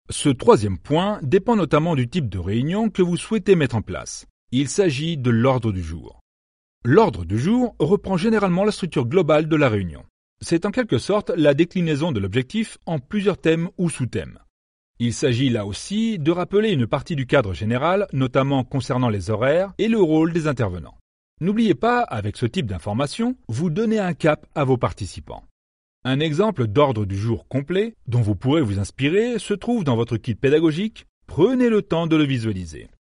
Ce troisième point dépend notamment du type de réunion que vous souhaitez mettre en place. Il s'agit de l'ordre du jour. L'ordre du jour reprend généralement la structure globale de la réunion. C'est en quelque sorte la déclinaison de l'objectif en plusieurs thèmes ou sous-thèmes. Il s'agit là aussi de rappeler une partie du cadre général, notamment concernant les horaires et le rôle des intervenants. N'oubliez pas, avec ce type d'information, vous donnez un cap à vos participants. Un exemple d'ordre du jour complet, dont vous pourrez vous inspirer, se trouve dans votre kit pédagogique. Prenez le temps de le visualiser.